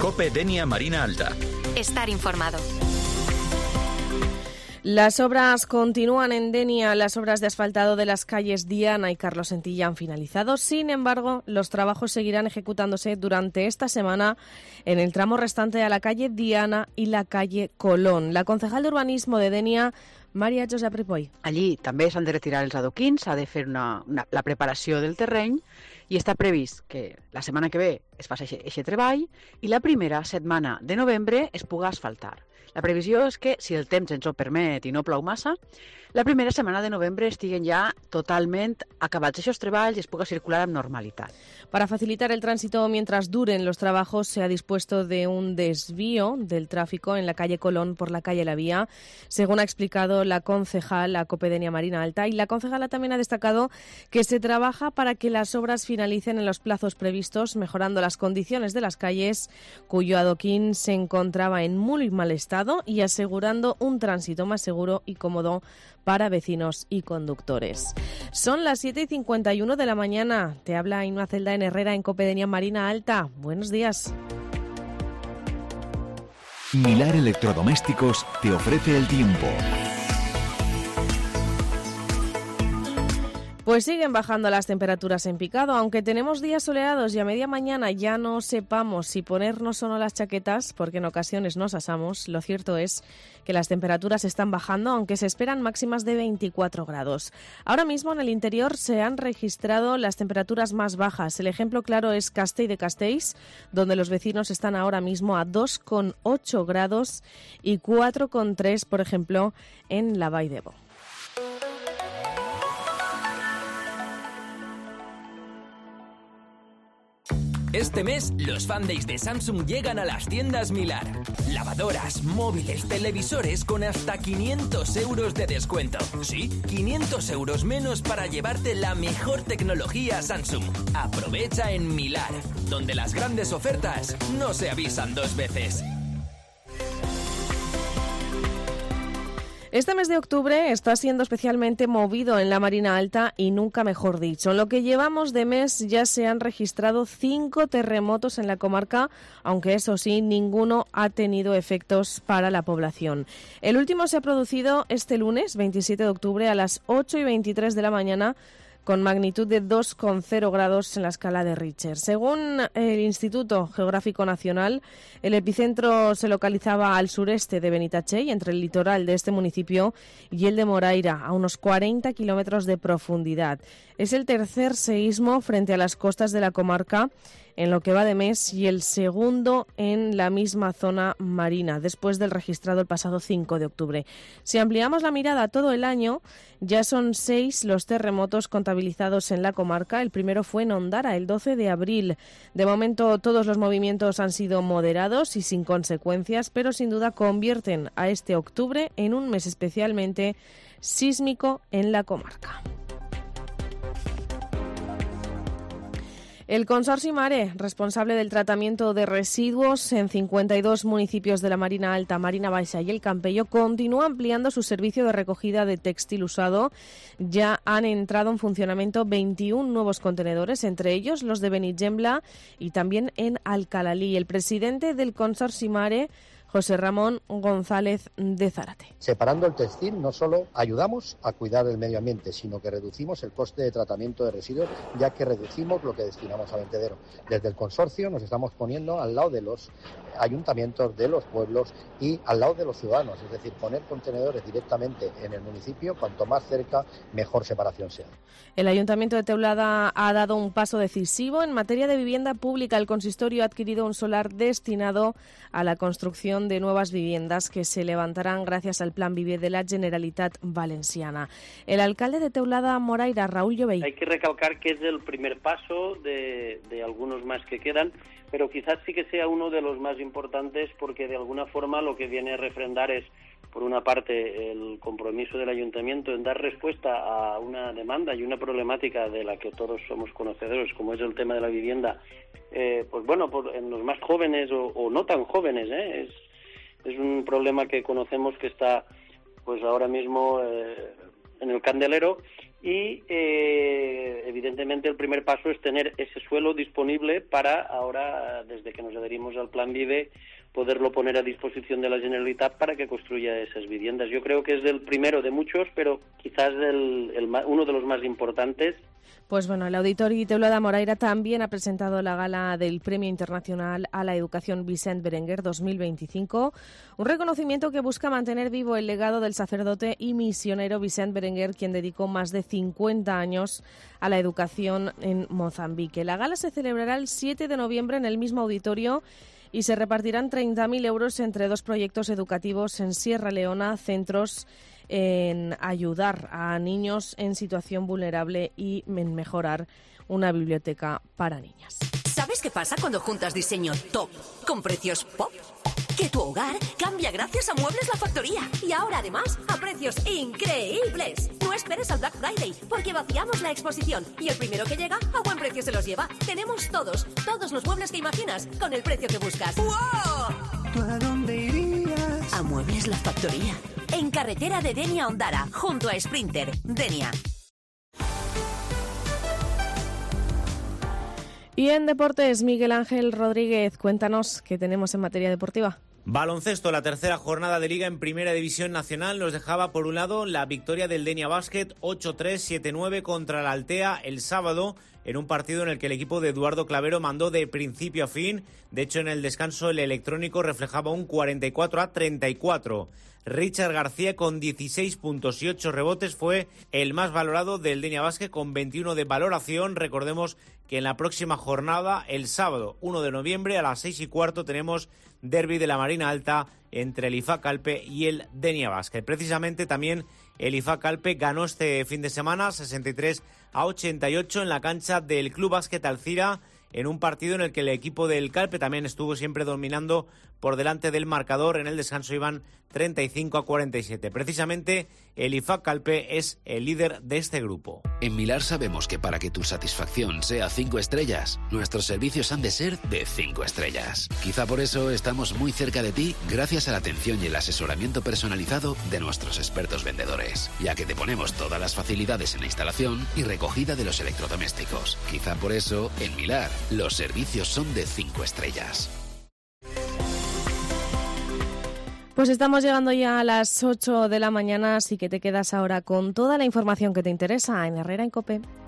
COPE Denia Marina Alta. Estar informado. Las obras continúan en Denia. Las obras de asfaltado de las calles Diana y Carlos Sentilla han finalizado. Sin embargo, los trabajos seguirán ejecutándose durante esta semana en el tramo restante a la calle Diana y la calle Colón. La concejal de urbanismo de Denia, Maria Josep Ripoll. Allí també s'han de retirar els adoquins, s'ha de fer la preparació del terreny i està previst que la setmana que ve es faci aquest treball i la primera setmana de novembre es puga asfaltar. La previsió és que, si el temps ens ho permet i no plou massa, la primera setmana de novembre estiguen ja totalment acabats aquests treballs i es puga circular amb normalitat. Para facilitar el tránsito mientras duren los trabajos, se ha dispuesto de un desvío del tráfico en la calle Colón por la calle La Vía, según ha explicado la concejal, la COPE Denia Marina Alta. Y la concejala también ha destacado que se trabaja para que las obras finalicen en los plazos previstos, mejorando las condiciones de las calles, cuyo adoquín se encontraba en muy mal estado, y asegurando un tránsito más seguro y cómodo para vecinos y conductores. Son las 7:51 de la mañana. Te habla Inma Celda en Herrera en COPE Denia Marina Alta. Buenos días. Milar Electrodomésticos te ofrece el tiempo. Pues siguen bajando las temperaturas en Picado, aunque tenemos días soleados y a media mañana ya no sepamos si ponernos o no las chaquetas, porque en ocasiones nos asamos. Lo cierto es que las temperaturas están bajando, aunque se esperan máximas de 24 grados. Ahora mismo en el interior se han registrado las temperaturas más bajas. El ejemplo claro es Castell de Castells, donde los vecinos están ahora mismo a 2,8 grados y 4,3, por ejemplo, en la Vall d'Ebo. Este mes, los Fan Days de Samsung llegan a las tiendas Milar. Lavadoras, móviles, televisores con hasta 500 euros de descuento. Sí, 500 euros menos para llevarte la mejor tecnología Samsung. Aprovecha en Milar, donde las grandes ofertas no se avisan dos veces. Este mes de octubre está siendo especialmente movido en la Marina Alta y nunca mejor dicho. En lo que llevamos de mes ya se han registrado 5 terremotos en la comarca, aunque eso sí, ninguno ha tenido efectos para la población. El último se ha producido este lunes, 27 de octubre, a las 8:23 de la mañana, con magnitud de 2,0 grados en la escala de Richter. Según el Instituto Geográfico Nacional, el epicentro se localizaba al sureste de Benitatxell, entre el litoral de este municipio y el de Moraira, a unos 40 kilómetros de profundidad. Es el tercer seísmo frente a las costas de la comarca en lo que va de mes y el segundo en la misma zona marina, después del registrado el pasado 5 de octubre. Si ampliamos la mirada a todo el año, ya son 6 los terremotos contabilizados en la comarca. El primero fue en Ondara, el 12 de abril. De momento todos los movimientos han sido moderados y sin consecuencias, pero sin duda convierten a este octubre en un mes especialmente sísmico en la comarca. El Consorci Mare, responsable del tratamiento de residuos en 52 municipios de la Marina Alta, Marina Baixa y el Campello, continúa ampliando su servicio de recogida de textil usado. Ya han entrado en funcionamiento 21 nuevos contenedores, entre ellos los de Benigembla y también en Alcalalí. El presidente del Consorci Mare, José Ramón González de Zárate. Separando el textil no solo ayudamos a cuidar el medio ambiente, sino que reducimos el coste de tratamiento de residuos, ya que reducimos lo que destinamos a vertedero. Desde el consorcio nos estamos poniendo al lado de los ayuntamientos, de los pueblos y al lado de los ciudadanos, es decir, poner contenedores directamente en el municipio, cuanto más cerca, mejor separación sea. El Ayuntamiento de Teulada ha dado un paso decisivo en materia de vivienda pública. El consistorio ha adquirido un solar destinado a la construcción de nuevas viviendas que se levantarán gracias al Plan Vivier de la Generalitat Valenciana. El alcalde de Teulada, Moraira, Raúl Llovell. Hay que recalcar que es el primer paso de algunos más que quedan, pero quizás sí que sea uno de los más importantes, porque de alguna forma lo que viene a refrendar es, por una parte, el compromiso del ayuntamiento en dar respuesta a una demanda y una problemática de la que todos somos conocedores, como es el tema de la vivienda, en los más jóvenes o no tan jóvenes, es un problema que conocemos que está pues ahora mismo en el candelero, y evidentemente el primer paso es tener ese suelo disponible para ahora, desde que nos adherimos al Plan Vive, poderlo poner a disposición de la Generalitat para que construya esas viviendas. Yo creo que es el primero de muchos, pero quizás uno de los más importantes. Pues bueno, el Auditori Teulada Moraira también ha presentado la gala del Premio Internacional a la Educación Vicent Berenguer 2025, un reconocimiento que busca mantener vivo el legado del sacerdote y misionero Vicent Berenguer, quien dedicó más de 50 años a la educación en Mozambique. La gala se celebrará el 7 de noviembre en el mismo auditorio y se repartirán 30.000 euros entre 2 proyectos educativos en Sierra Leona, centros en ayudar a niños en situación vulnerable y en mejorar una biblioteca para niñas. ¿Sabes qué pasa cuando juntas diseño top con precios pop? Que tu hogar cambia gracias a Muebles La Factoría. Y ahora además a precios increíbles. No esperes al Black Friday porque vaciamos la exposición y el primero que llega a buen precio se los lleva. Tenemos todos los muebles que imaginas con el precio que buscas. ¡Wow! ¿Tú a dónde irías? A Muebles La Factoría. En carretera de Denia a Ondara, junto a Sprinter. Denia. Y en deportes, Miguel Ángel Rodríguez, cuéntanos qué tenemos en materia deportiva. Baloncesto, la tercera jornada de Liga en Primera División Nacional nos dejaba por un lado la victoria del Denia Basket 8-3, 7-9 contra la Altea el sábado, en un partido en el que el equipo de Eduardo Clavero mandó de principio a fin. De hecho, en el descanso el electrónico reflejaba un 44-34. Richard García, con 16 puntos y 8 rebotes, fue el más valorado del Denia Basket, con 21 de valoración. Recordemos que en la próxima jornada, el sábado 1 de noviembre a las 6:15, tenemos derbi de la Marina Alta entre el IFAC Calpe y el Denia Basket. Precisamente también el IFAC Calpe ganó este fin de semana 63-88 en la cancha del Club Básquet Alcira, en un partido en el que el equipo del Calpe también estuvo siempre dominando por delante del marcador. En el descanso iban 35-47. Precisamente el IFAC Calpe es el líder de este grupo. En Milar sabemos que para que tu satisfacción sea 5 estrellas, nuestros servicios han de ser de 5 estrellas. Quizá por eso estamos muy cerca de ti gracias a la atención y el asesoramiento personalizado de nuestros expertos vendedores, ya que te ponemos todas las facilidades en la instalación y recogida de los electrodomésticos. Quizá por eso, en Milar, los servicios son de 5 estrellas. Pues estamos llegando ya a las 8 de la mañana, así que te quedas ahora con toda la información que te interesa en Herrera en COPE.